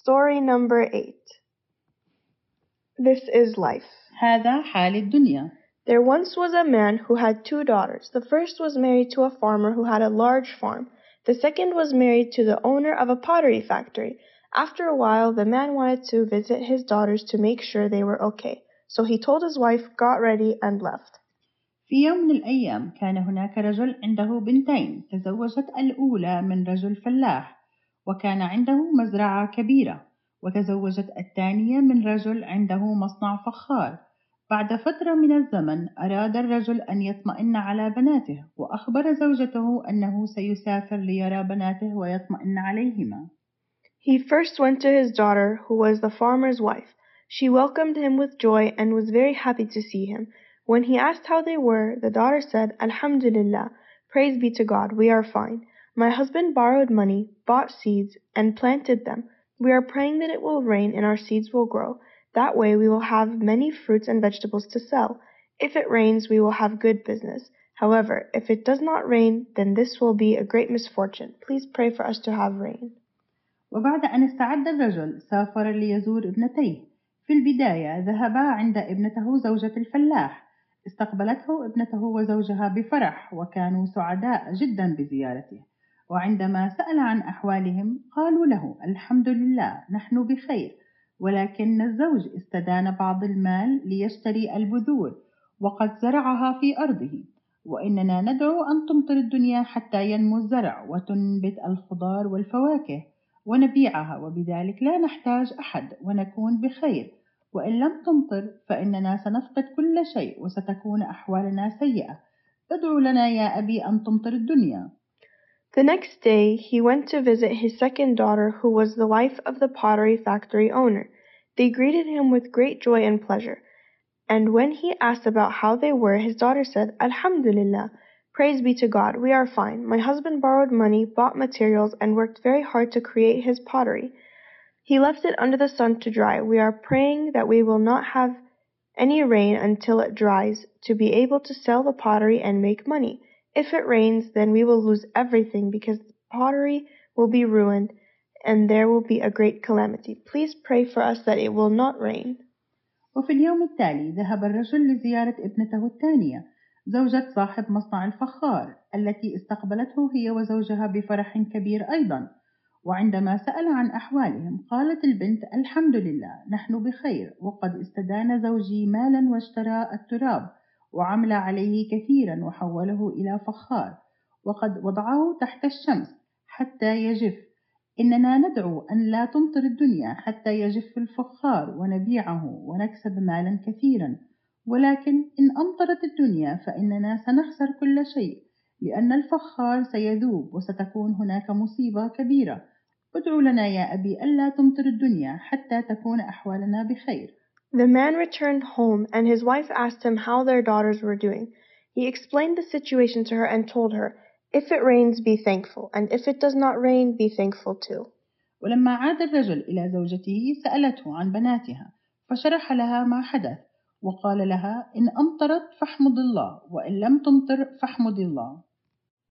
Story number 8. This is life. هذا حال الدنيا. There once was a man who had 2 daughters. The first was married to a farmer who had a large farm. The second was married to the owner of a pottery factory. After a while, the man wanted to visit his daughters to make sure they were okay. So he told his wife, got ready, and left. في يوم من الأيام كان هناك رجل عنده بنتين. تزوجت الأولى من رجل فلاح وكان عنده مزرعة كبيرة، وتزوجت الثانية من رجل عنده مصنع فخار. بعد فترة من الزمن أراد الرجل أن يطمئن على بناته، وأخبر زوجته أنه سيسافر ليرى بناته ويطمئن عليهما. He first went to his daughter, who was the farmer's wife. She welcomed him with joy and was very happy to see him. When he asked how they were, the daughter said, Alhamdulillah, praise be to God, we are fine. My husband borrowed money, bought seeds, and planted them. We are praying that it will rain and our seeds will grow. That way we will have many fruits and vegetables to sell. If it rains, we will have good business. However, if it does not rain, then this will be a great misfortune. Please pray for us to have rain. وبعد أن استعد الرجل سافر ليزور ابنتيه. في البداية ذهبا عند ابنته زوجة الفلاح. استقبلته ابنته وزوجها بفرح وكانوا سعداء جدا بزيارته، وعندما سأل عن أحوالهم قالوا له الحمد لله نحن بخير، ولكن الزوج استدان بعض المال ليشتري البذور وقد زرعها في أرضه، وإننا ندعو أن تمطر الدنيا حتى ينمو الزرع وتنبت الخضار والفواكه ونبيعها، وبذلك لا نحتاج أحد ونكون بخير، وإن لم تمطر فإننا سنفقد كل شيء وستكون أحوالنا سيئة. ادعو لنا يا أبي أن تمطر الدنيا. The next day he went to visit his second daughter, who was the wife of the pottery factory owner. They greeted him with great joy and pleasure. And when he asked about how they were, his daughter said, Alhamdulillah, praise be to God, we are fine. My husband borrowed money, bought materials, and worked very hard to create his pottery. He left it under the sun to dry. We are praying that we will not have any rain until it dries, to be able to sell the pottery and make money. If it rains, then we will lose everything because the pottery will be ruined and there will be a great calamity. Please pray for us that it will not rain. وفي اليوم التالي ذهب الرجل لزيارة ابنته الثانية زوجة صاحب مصنع الفخار التي استقبلته هي وزوجها بفرح كبير أيضا. وعندما سأل عن أحوالهم قالت البنت الحمد لله نحن بخير، وقد استدان زوجي مالا واشترى التراب وعمل عليه كثيرا وحوله إلى فخار وقد وضعه تحت الشمس حتى يجف. إننا ندعو أن لا تمطر الدنيا حتى يجف الفخار ونبيعه ونكسب مالا كثيرا، ولكن إن أمطرت الدنيا فإننا سنخسر كل شيء لأن الفخار سيذوب وستكون هناك مصيبة كبيرة. ادعو لنا يا أبي ألا تمطر الدنيا حتى تكون أحوالنا بخير. The man returned home and his wife asked him how their daughters were doing. He explained the situation to her and told her, If it rains, be thankful, and if it does not rain, be thankful too. ولما عاد الرجل إلى زوجته سألته عن بناتها فشرح لها ما حدث، وقال لها إن أمطرت فاحمد الله وإن لم تمطر فاحمد الله.